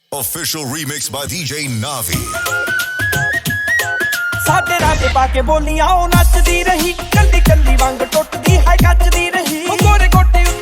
Official remix by DJ Navi. ਸਾਡੇ ਰਾਜੇ ਪਾ ਕੇ ਬੋਲੀਆਂ ਉਹ ਨੱਚਦੀ ਰਹੀ, ਕੱਲੀ ਕੱਲੀ ਵਾਂਗ ਟੁੱਟਦੀ ਹੈ ਕੱਚਦੀ ਰਹੀ। ਉਹ ਗੋਰੇ ਗੋਟੇ